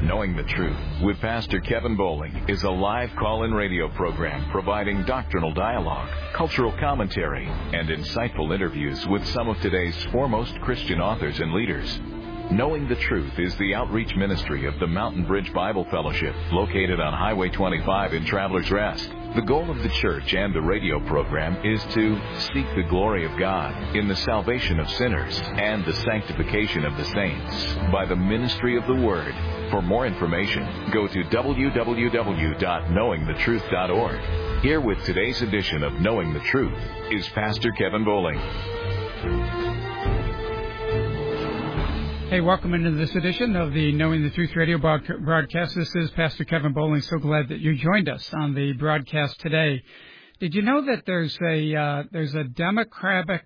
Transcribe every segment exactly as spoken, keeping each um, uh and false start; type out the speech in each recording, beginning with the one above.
Knowing the Truth with Pastor Kevin Bowling is a live call-in radio program providing doctrinal dialogue, cultural commentary, and insightful interviews with some of today's foremost Christian authors and leaders. Knowing the Truth is the outreach ministry of the Mountain Bridge Bible Fellowship, located on Highway twenty-five in Travelers Rest. The goal of the church and the radio program is to seek the glory of God in the salvation of sinners and the sanctification of the saints by the ministry of the Word. For more information, go to w w w dot knowing the truth dot org. Here with today's edition of Knowing the Truth is Pastor Kevin Bowling. Hey, welcome into this edition of the Knowing the Truth radio broadcast. This is Pastor Kevin Bowling. So glad that you joined us on the broadcast today. Did you know that there's a uh, there's a demographic?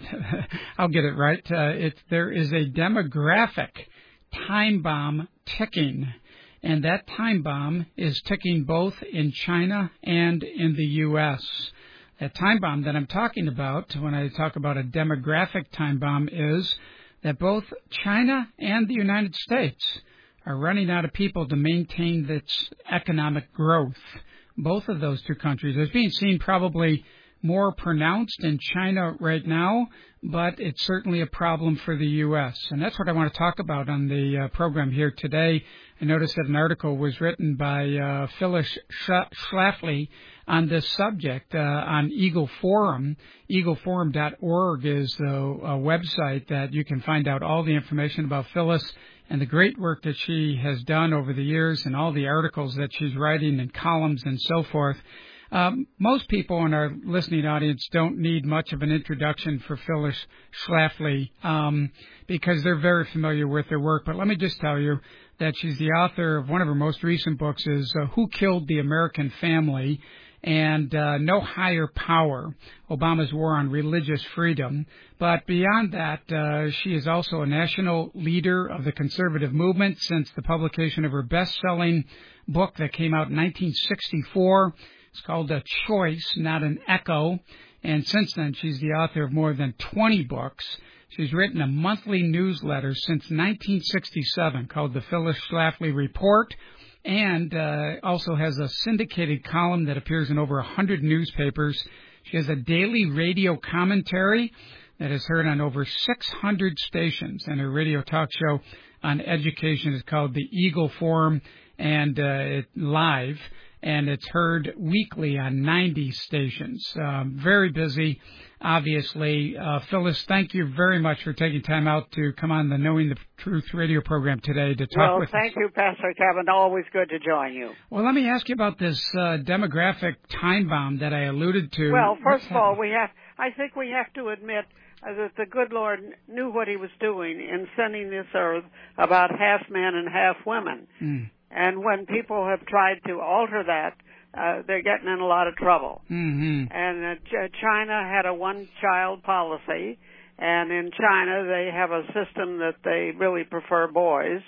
I'll get it right. Uh, it's there is a demographic time bomb ticking, and that time bomb is ticking both in China and in the U S. That time bomb that I'm talking about when I talk about a demographic time bomb is that both China and the United States are running out of people to maintain its economic growth. Both of those two countries. It's being seen probably more pronounced in China right now, but it's certainly a problem for the U S. And that's what I want to talk about on the uh, program here today. I noticed that an article was written by uh, Phyllis Schlafly on this subject uh, on Eagle Forum. eagle forum dot org is the uh, website that you can find out all the information about Phyllis and the great work that she has done over the years and all the articles that she's writing and columns and so forth. Um, most people in our listening audience don't need much of an introduction for Phyllis Schlafly um, because they're very familiar with her work. But let me just tell you that she's the author of one of her most recent books is uh, Who Killed the American Family? And uh, No Higher Power, Obama's War on Religious Freedom. But beyond that, uh, she is also a national leader of the conservative movement since the publication of her best-selling book that came out in nineteen sixty-four. It's called A Choice, Not an Echo. And since then, she's the author of more than twenty books. She's written a monthly newsletter since nineteen sixty-seven called the Phyllis Schlafly Report, and uh, also has a syndicated column that appears in over one hundred newspapers. She has a daily radio commentary that is heard on over six hundred stations, and her radio talk show on education is called the Eagle Forum, and uh, it live, and it's heard weekly on ninety stations. Um, very busy, obviously. Uh, Phyllis, thank you very much for taking time out to come on the Knowing the Truth radio program today to talk well, with us. Well, thank you, Pastor Kevin. Always good to join you. Well, let me ask you about this uh, demographic time bomb that I alluded to. Well, first What's of all, happening? we have. I think we have to admit uh, that the good Lord knew what He was doing in sending this earth about half men and half women. Mm. And when people have tried to alter that, Uh, they're getting in a lot of trouble. Mm-hmm. And uh, Ch- China had a one-child policy, and in China they have a system that they really prefer boys,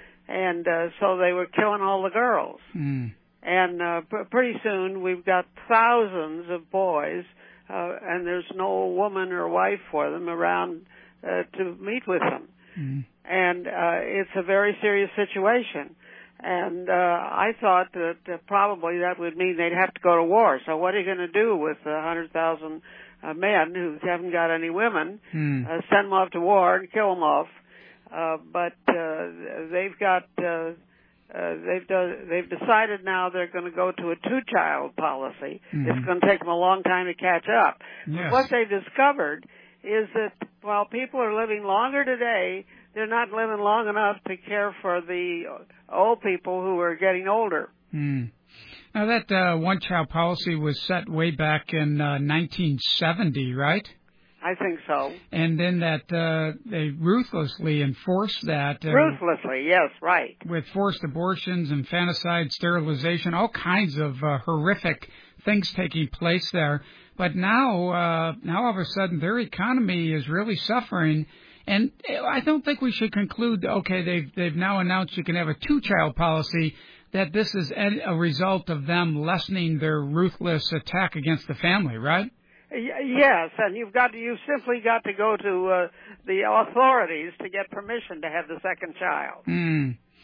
and uh, so they were killing all the girls. Mm. And uh, p- pretty soon we've got thousands of boys, uh, and there's no woman or wife for them around uh, to meet with them. Mm. And uh, it's a very serious situation. And uh, I thought that uh, probably that would mean they'd have to go to war. So what are you going to do with a one hundred thousand uh, men who haven't got any women? Mm. Uh, send them off to war and kill them off. Uh, but uh, they've got uh, uh, they've do- they've decided now they're going to go to a two-child policy. Mm-hmm. It's going to take them a long time to catch up. Yes. What they've discovered is that while people are living longer today, they're not living long enough to care for the old people who are getting older. Mm. Now, that uh, one-child policy was set way back in uh, nineteen seventy, right? I think so. And then that uh, they ruthlessly enforced that. Uh, Ruthlessly, yes, right. With forced abortions, infanticide, sterilization, all kinds of uh, horrific things taking place there. But now, uh, now all of a sudden, their economy is really suffering. And I don't think we should conclude, okay, they've, they've now announced you can have a two-child policy, that this is a result of them lessening their ruthless attack against the family, right? Yes, and you've got to, you simply got to go to uh, the authorities to get permission to have the second child. Mm.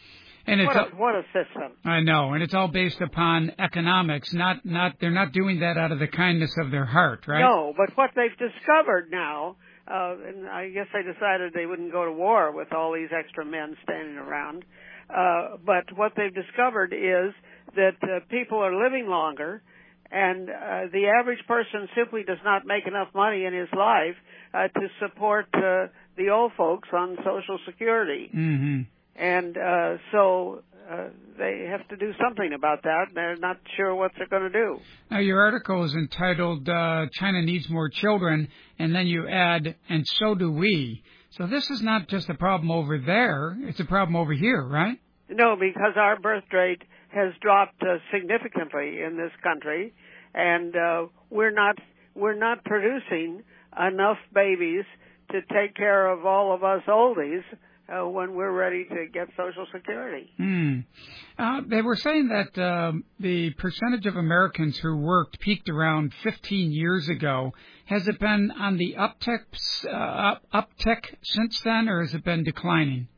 And it's what, a, all, what a system. I know, and it's all based upon economics. Not, not, they're not doing that out of the kindness of their heart, right? No, but what they've discovered now, uh, and I guess they decided they wouldn't go to war with all these extra men standing around. Uh, but what they've discovered is that uh, people are living longer, and uh, the average person simply does not make enough money in his life uh, to support uh, the old folks on Social Security. Mm-hmm. And uh, so uh, they have to do something about that. They're not sure what they're going to do. Now, your article is entitled uh, China Needs More Children, and then you add, and so do we. So this is not just a problem over there, it's a problem over here, right? No, because our birth rate has dropped uh, significantly in this country, and uh, we're not we're not producing enough babies to take care of all of us oldies uh, when we're ready to get Social Security. Mm. Uh, they were saying that uh, the percentage of Americans who worked peaked around fifteen years ago. Has it been on the uptick, uh, uptick since then, or has it been declining?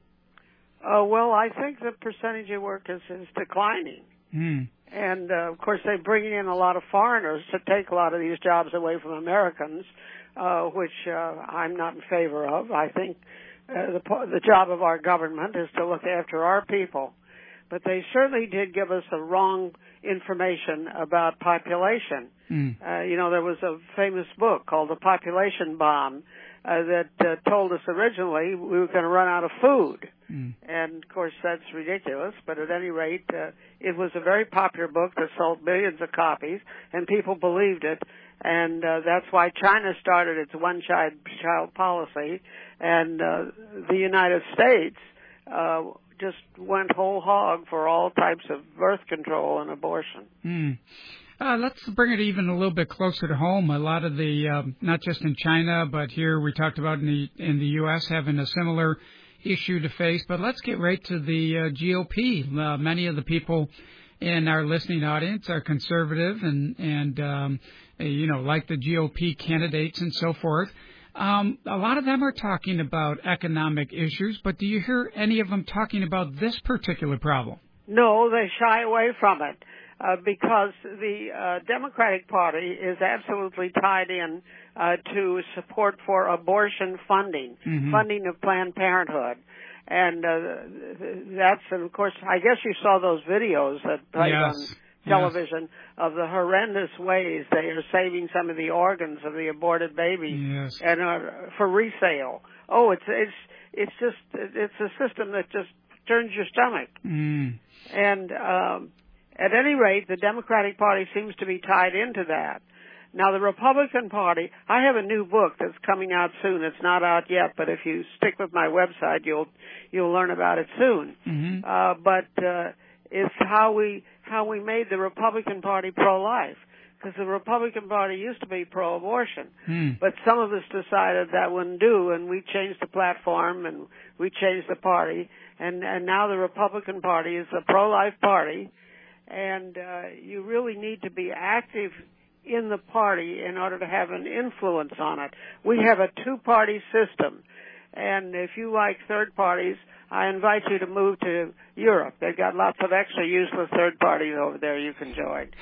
Uh, well, I think the percentage of work is, is declining. Mm. And, uh, of course, they're bringing in a lot of foreigners to take a lot of these jobs away from Americans, uh, which uh, I'm not in favor of. I think uh, the, the job of our government is to look after our people. But they certainly did give us a wrong information about population. Mm. Uh, you know, there was a famous book called The Population Bomb uh, that uh, told us originally we were going to run out of food. Mm. And, of course, that's ridiculous. But at any rate, uh, it was a very popular book that sold millions of copies, and people believed it. And uh, that's why China started its one-child child policy, and uh, the United States uh, just went whole hog for all types of birth control and abortion. Mm. Uh, let's bring it even a little bit closer to home. A lot of the, um, not just in China, but here we talked about in the in the U S having a similar issue to face. But let's get right to the uh, G O P. Uh, many of the people in our listening audience are conservative and and um, you know like the G O P candidates and so forth. Um, a lot of them are talking about economic issues, but do you hear any of them talking about this particular problem? No, they shy away from it uh, because the uh, Democratic Party is absolutely tied in uh, to support for abortion funding, mm-hmm. funding of Planned Parenthood. And uh, that's, and of course, I guess you saw those videos that played yes. on television yes. of the horrendous ways they are saving some of the organs of the aborted babies yes. and uh, for resale. Oh, it's it's it's just it's a system that just turns your stomach. Mm. And um, at any rate, the Democratic Party seems to be tied into that. Now, the Republican Party, I have a new book that's coming out soon. It's not out yet, but if you stick with my website, you'll you'll learn about it soon. Mm-hmm. Uh, but uh, it's how we how we made the Republican Party pro-life, because the Republican Party used to be pro-abortion, mm. but some of us decided that wouldn't do, and we changed the platform and we changed the party, and and now the Republican Party is a pro-life party, and uh, you really need to be active in the party in order to have an influence on it. We have a two-party system, and if you like third parties, I invite you to move to Europe. They've got lots of extra useless third parties over there you can join.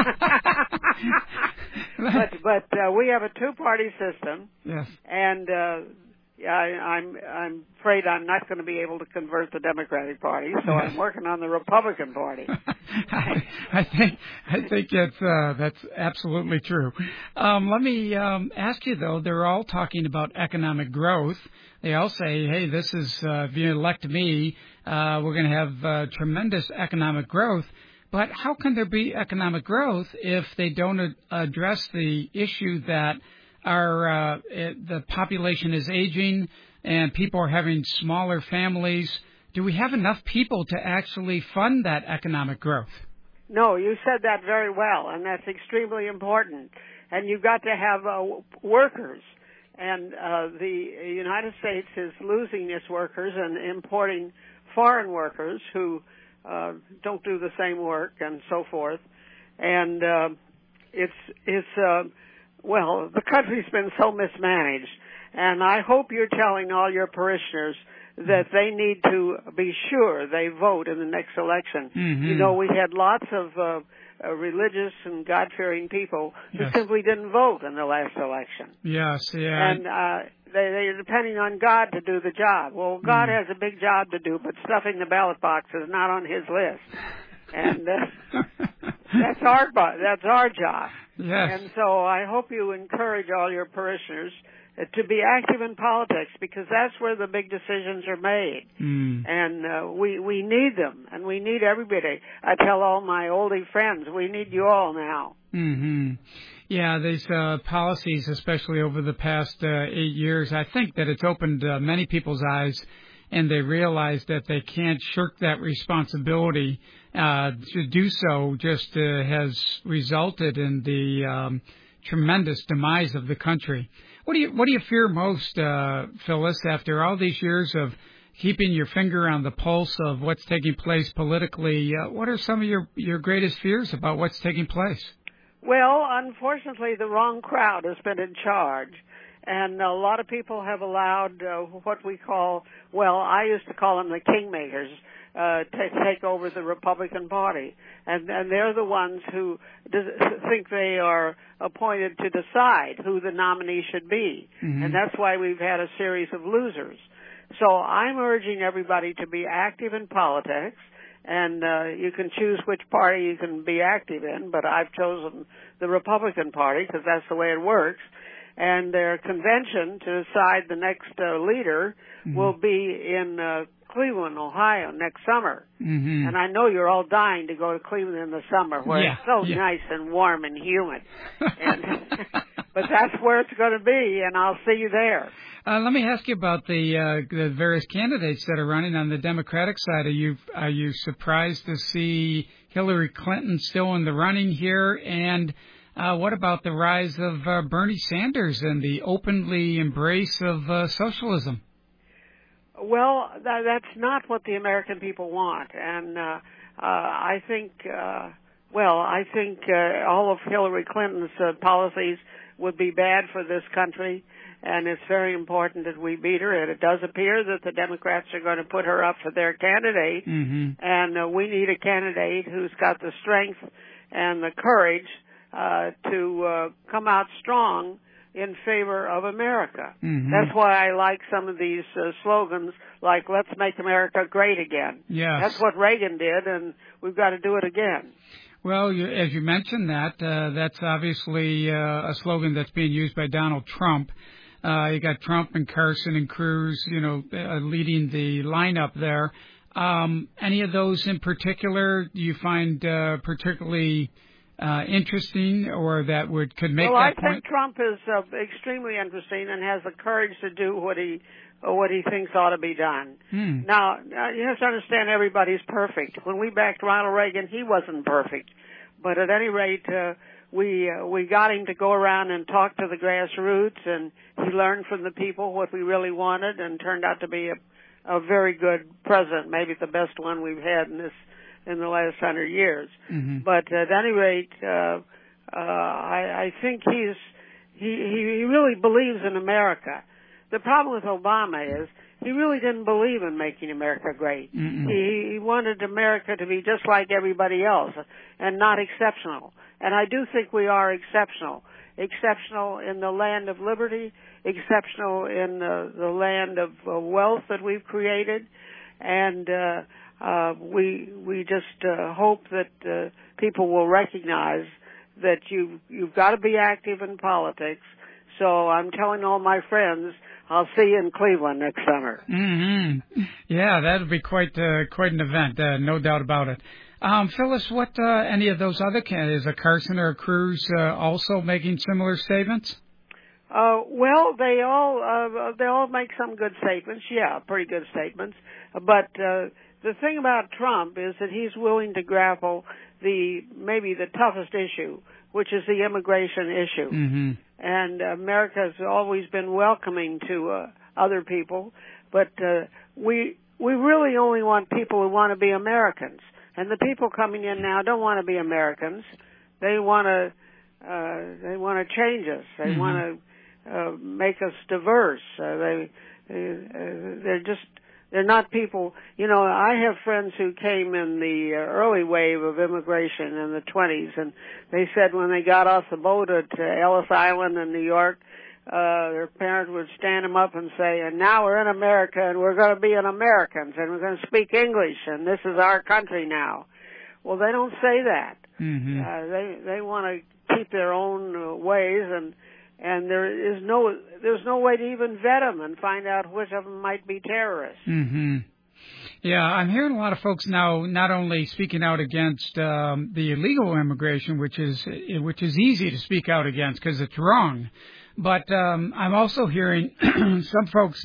but but uh, we have a two-party system, yes. and uh, yeah, I, I'm I'm afraid I'm not going to be able to convert the Democratic Party, so yes. I'm working on the Republican Party. I, I think I think it's uh, that's absolutely true. Um, let me um, ask you though. They're all talking about economic growth. They all say, "Hey, this is uh, if you elect me, uh, we're going to have uh, tremendous economic growth." But how can there be economic growth if they don't ad- address the issue that our uh, it, the population is aging and people are having smaller families? Do we have enough people to actually fund that economic growth? No, you said that very well, and that's extremely important. And you've got to have uh, workers. And uh, the United States is losing its workers and importing foreign workers who uh, don't do the same work and so forth. And uh, it's, it's uh, well, the country's been so mismanaged. And I hope you're telling all your parishioners that they need to be sure they vote in the next election. Mm-hmm. You know, we had lots of uh, uh, religious and God-fearing people who yes. simply didn't vote in the last election. Yes, yeah. And uh, they, they're depending on God to do the job. Well, God mm. has a big job to do, but stuffing the ballot box is not on His list. And uh, that's our that's our job. Yes. And so I hope you encourage all your parishioners to be active in politics, because that's where the big decisions are made. Mm. And uh, we we need them, and we need everybody. I tell all my oldie friends, we need you all now. Mm-hmm. Yeah, these uh, policies, especially over the past uh, eight years, I think that it's opened uh, many people's eyes, and they realize that they can't shirk that responsibility. Uh, to do so just uh, has resulted in the um, tremendous demise of the country. What do you what do you fear most, uh, Phyllis, after all these years of keeping your finger on the pulse of what's taking place politically? Uh, what are some of your, your greatest fears about what's taking place? Well, unfortunately, the wrong crowd has been in charge. And a lot of people have allowed uh, what we call, well, I used to call them the kingmakers, uh, to take over the Republican Party. And, and they're the ones who think they are appointed to decide who the nominee should be. Mm-hmm. And that's why we've had a series of losers. So I'm urging everybody to be active in politics. And uh, you can choose which party you can be active in, but I've chosen the Republican Party because that's the way it works. And their convention to decide the next uh, leader mm-hmm. will be in uh, Cleveland, Ohio, next summer. Mm-hmm. And I know you're all dying to go to Cleveland in the summer, where yeah, it's so yeah. nice and warm and humid. And but that's where it's going to be, and I'll see you there. Uh, let me ask you about the, uh, the various candidates that are running on the Democratic side. Are you are you surprised to see Hillary Clinton still in the running here? And Uh, what about the rise of uh, Bernie Sanders and the openly embrace of uh, socialism? Well, th- that's not what the American people want. And uh, uh, I think, uh, well, I think uh, all of Hillary Clinton's uh, policies would be bad for this country. And it's very important that we beat her. And it does appear that the Democrats are going to put her up for their candidate. Mm-hmm. And uh, we need a candidate who's got the strength and the courage Uh, to uh, come out strong in favor of America. Mm-hmm. That's why I like some of these uh, slogans like, let's make America great again. Yes. That's what Reagan did, and we've got to do it again. Well, you, as you mentioned that, uh, that's obviously uh, a slogan that's being used by Donald Trump. Uh, you got Trump and Carson and Cruz, you know, uh, leading the lineup there. Um, any of those in particular do you find uh, particularly Uh, interesting, or that would could make well, that I point? think Trump is uh, extremely interesting and has the courage to do what he uh, what he thinks ought to be done. Hmm. Now, uh, you have to understand everybody's perfect. When we backed Ronald Reagan, he wasn't perfect, but at any rate, uh, we uh, we got him to go around and talk to the grassroots, and he learned from the people what we really wanted, and turned out to be a, a very good president, maybe the best one we've had in this. in the last hundred years. Mm-hmm. But at any rate, uh, uh, I, I think he's, he, he really believes in America. The problem with Obama is he really didn't believe in making America great. Mm-hmm. He, he wanted America to be just like everybody else and not exceptional. And I do think we are exceptional. Exceptional in the land of liberty, exceptional in the, the land of uh, wealth that we've created, and uh, Uh, we we just uh, hope that uh, people will recognize that you you've got to be active in politics. So I'm telling all my friends, I'll see you in Cleveland next summer. Mm-hmm. Yeah, that'll be quite uh, quite an event, uh, no doubt about it. Um, Phyllis, what uh, any of those other candidates, a Carson or a Cruz, uh, also making similar statements? Uh, well, they all uh, they all make some good statements. Yeah, pretty good statements, but. Uh, The thing about Trump is that he's willing to grapple the maybe the toughest issue, which is the immigration issue. Mm-hmm. And America has always been welcoming to uh, other people, but uh, we we really only want people who want to be Americans. And the people coming in now don't want to be Americans. They want to uh, they want to change us. They mm-hmm. want to uh, make us diverse. Uh, they, they uh, they're just they're not people, you know, I have friends who came in the early wave of immigration in the twenties, and they said when they got off the boat at Ellis Island in New York, uh, their parents would stand them up and say, and now we're in America, and we're going to be an Americans, and we're going to speak English, and this is our country now. Well, they don't say that. Mm-hmm. Uh, they they want to keep their own uh, ways, and and there is no there's no way to even vet them and find out which of them might be terrorists. Mm-hmm. Yeah, I'm hearing a lot of folks now not only speaking out against um, the illegal immigration, which is which is easy to speak out against because it's wrong, but um, I'm also hearing some folks.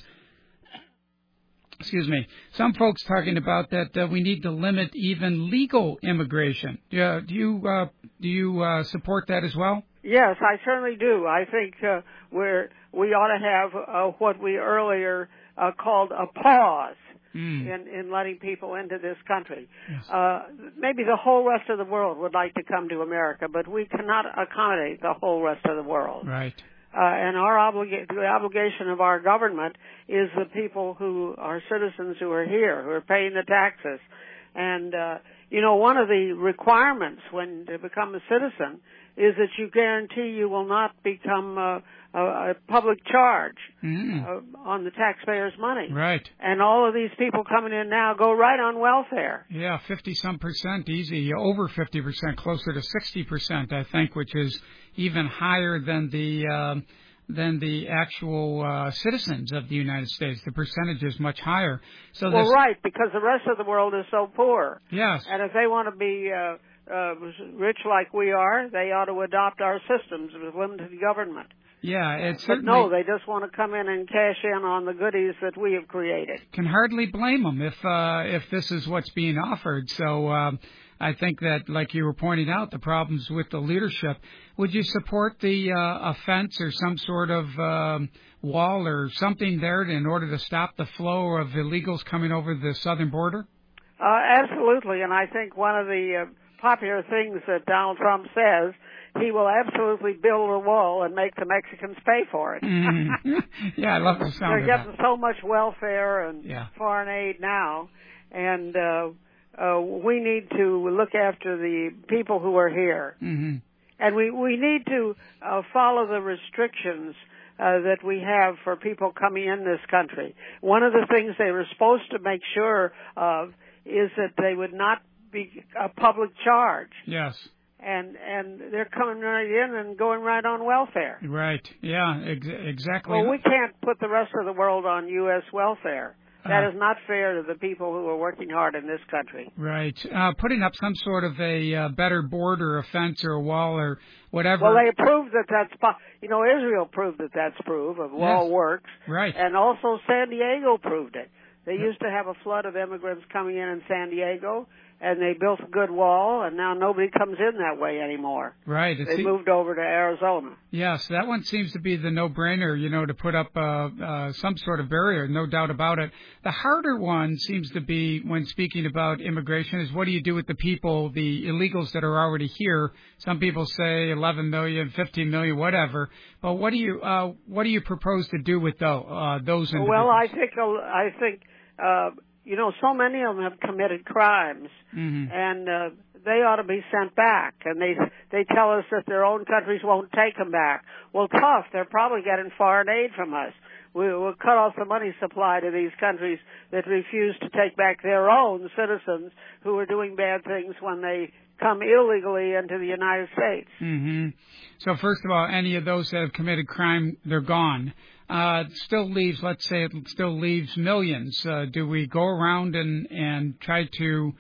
Excuse me. Some folks talking about that uh, we need to limit even legal immigration. Uh, do you uh, do you uh, support that as well? Yes, I certainly do. I think uh, we're we ought to have uh, what we earlier uh, called a pause mm. in in letting people into this country. Yes. Uh, maybe the whole rest of the world would like to come to America, but we cannot accommodate the whole rest of the world. Right. Uh, and our obliga- the obligation of our government is the people who are citizens who are here, who are paying the taxes. And, uh, you know, one of the requirements when to become a citizen is that you guarantee you will not become uh, a, a public charge mm. uh, on the taxpayers' money. Right. And all of these people coming in now go right on welfare. Yeah, fifty-some percent easy, over fifty percent, closer to sixty percent, I think, which is even higher than the um, than the actual uh, citizens of the United States. The percentage is much higher. So well, this, right, because the rest of the world is so poor. Yes. And if they want to be uh, uh, rich like we are, they ought to adopt our systems with limited government. Yeah, it's but certainly... no, they just want to come in and cash in on the goodies that we have created. Can hardly blame them if uh, if this is what's being offered. So um, I think that, like you were pointing out, the problems with the leadership. Would you support the uh, a fence or some sort of um, wall or something there in order to stop the flow of illegals coming over the southern border? Uh, absolutely, and I think one of the uh, popular things that Donald Trump says, he will absolutely build a wall and make the Mexicans pay for it. mm. Yeah, I love the sound They're of getting that. so much welfare and yeah. foreign aid now, and uh, uh, we need to look after the people who are here. Mm-hmm. And we, we need to uh, follow the restrictions uh, that we have for people coming in this country. One of the things they were supposed to make sure of is that they would not be a public charge. Yes. And and they're coming right in and going right on welfare. Right. Yeah, ex- exactly. Well, we can't put the rest of the world on U S welfare. That uh, is not fair to the people who are working hard in this country. Right. Uh, putting up some sort of a uh, better border, a fence or a wall or whatever. Well, they proved that that's, po- you know, Israel proved that that's proof. A wall yes. works. Right. And also San Diego proved it. They used to have a flood of immigrants coming in in San Diego, and they built a good wall, and now nobody comes in that way anymore. Right. They se- moved over to Arizona. Yes, that one seems to be the no-brainer, you know, to put up uh, uh, some sort of barrier, no doubt about it. The harder one seems to be, when speaking about immigration, is what do you do with the people, the illegals that are already here? Some people say eleven million, fifteen million, whatever. But what do you uh, what do you propose to do with those, uh, those individuals? Well, I think I think. Uh, you know, so many of them have committed crimes, mm-hmm. and uh, they ought to be sent back. And they they tell us that their own countries won't take them back. Well, tough. They're probably getting foreign aid from us. We, we'll cut off the money supply to these countries that refuse to take back their own citizens who are doing bad things when they come illegally into the United States. Mm-hmm. So first of all, any of those that have committed crime, they're gone. Uh, still leaves, let's say it still leaves millions. Uh, do we go around and, and try to,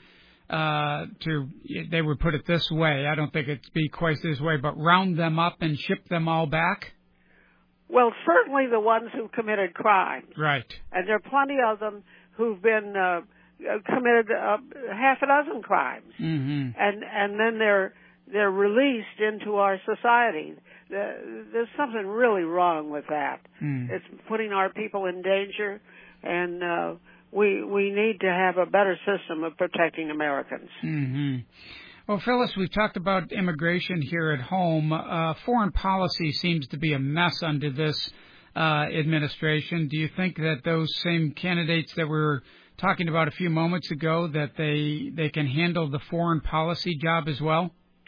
uh, to, they would put it this way, I don't think it'd be quite this way, but round them up and ship them all back? Well, certainly the ones who committed crimes. Right. And there are plenty of them who've been, uh, committed uh, half a dozen crimes. Mm-hmm. And, and then they're, they're released into our society. There's something really wrong with that. Mm. It's putting our people in danger, and uh, we we need to have a better system of protecting Americans. Mm-hmm. Well, Phyllis, we've talked about immigration here at home. Uh, foreign policy seems to be a mess under this uh, administration. Do you think that those same candidates that we're talking about a few moments ago, that they they can handle the foreign policy job as well?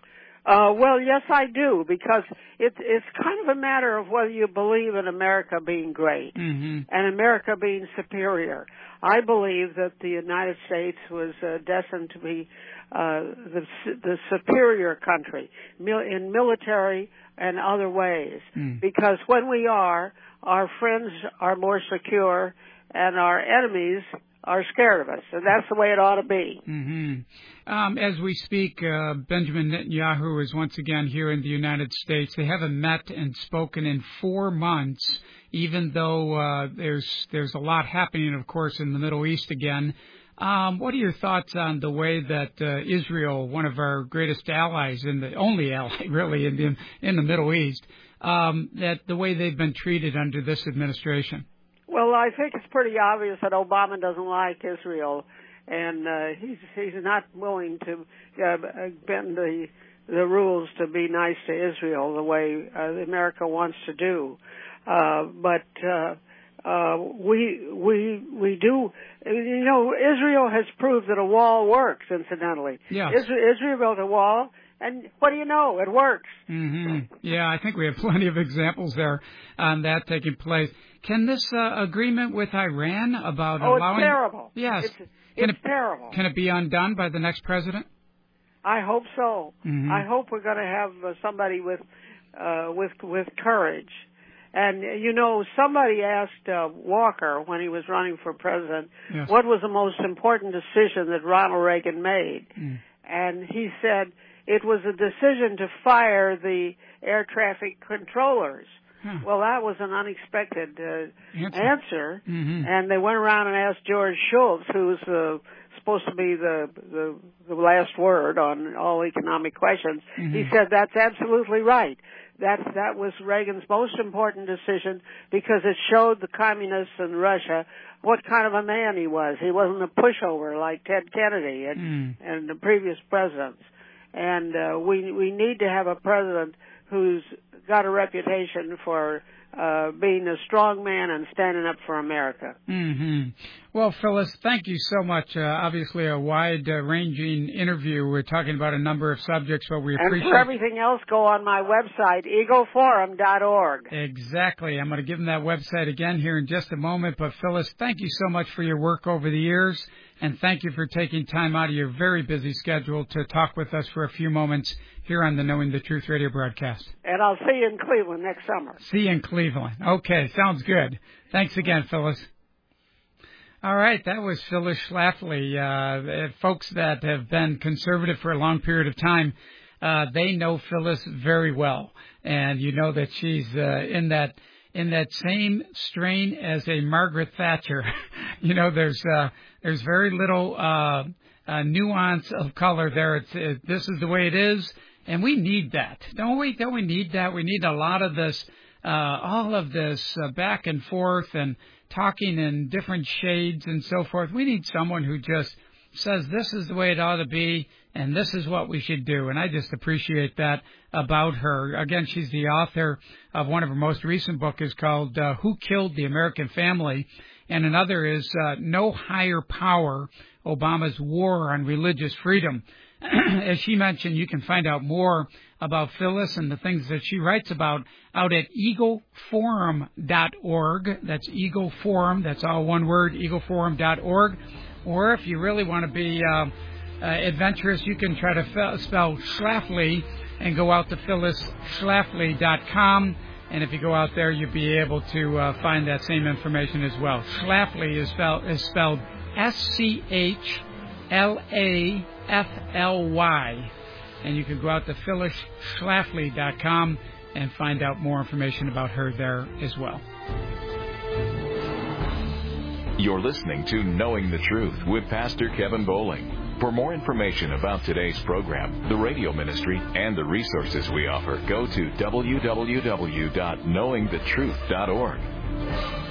Uh, well, yes, I do, because it's it's kind of a matter of whether you believe in America being great mm-hmm. and America being superior. I believe that the United States was uh, destined to be uh, the the superior country in military and other ways, mm. because when we are, our friends are more secure and our enemies are scared of us, and that's the way it ought to be. Mm-hmm. Um, as we speak, uh, Benjamin Netanyahu is once again here in the United States. They haven't met and spoken in four months, even though uh, there's there's a lot happening, of course, in the Middle East again. Um, what are your thoughts on the way that uh, Israel, one of our greatest allies, and the only ally really in the, in the Middle East, um, that the way they've been treated under this administration? Well, I think it's pretty obvious that Obama doesn't like Israel, and uh, he's he's not willing to uh, bend the the rules to be nice to Israel the way uh, America wants to do. Uh, but uh, uh, we we we do. You know, Israel has proved that a wall works. Incidentally, yes. Israel, Israel built a wall. And what do you know? It works. Mm-hmm. Yeah, I think we have plenty of examples there on that taking place. Can this uh, agreement with Iran about oh, allowing... it's terrible. Yes. It's, can it's it, terrible. Can it be undone by the next president? I hope so. Mm-hmm. I hope we're going to have uh, somebody with, uh, with, with courage. And, you know, somebody asked uh, Walker when he was running for president, yes. what was the most important decision that Ronald Reagan made? Mm. And he said, it was a decision to fire the air traffic controllers. Huh. Well, that was an unexpected uh, answer. answer. Mm-hmm. And they went around and asked George Shultz, who's uh, supposed to be the, the the last word on all economic questions. Mm-hmm. He said that's absolutely right. That that was Reagan's most important decision because it showed the communists in Russia what kind of a man he was. He wasn't a pushover like Ted Kennedy and, mm. and the previous presidents. And uh, we we need to have a president who's got a reputation for uh, being a strong man and standing up for America. Mm-hmm. Well, Phyllis, thank you so much. Uh, obviously, a wide-ranging uh, interview. We're talking about a number of subjects, but we appreciate... And for everything else, go on my website, eagle forum dot org. Exactly. I'm going to give them that website again here in just a moment. But, Phyllis, thank you so much for your work over the years, and thank you for taking time out of your very busy schedule to talk with us for a few moments here on the Knowing the Truth radio broadcast. And I'll see you in Cleveland next summer. See you in Cleveland. Okay, sounds good. Thanks again, Phyllis. All right, that was Phyllis Schlafly. Uh, folks that have been conservative for a long period of time, uh, they know Phyllis very well, and you know that she's uh, in that in that same strain as a Margaret Thatcher. You know, there's uh, there's very little uh, uh, nuance of color there. It's it, this is the way it is, and we need that, don't we? Don't we need that? We need a lot of this, uh, all of this uh, back and forth and talking in different shades and so forth. We need someone who just says this is the way it ought to be and this is what we should do. And I just appreciate that about her. Again, she's the author of one of her most recent books is called uh, Who Killed the American Family? And another is uh, No Higher Power, Obama's War on Religious Freedom. As she mentioned, you can find out more about Phyllis and the things that she writes about out at eagle forum dot org. That's Eagle Forum. That's all one word, eagle forum dot org. Or if you really want to be uh, uh, adventurous, you can try to f- spell Schlafly and go out to phyllis schlafly dot com. And if you go out there, you'll be able to uh, find that same information as well. Schlafly is spelled, is spelled S C H L A F L Y. And you can go out to phyllis schlafly dot com and find out more information about her there as well. You're listening to Knowing the Truth with Pastor Kevin Bowling. For more information about today's program, the radio ministry, and the resources we offer, go to w w w dot knowing the truth dot org.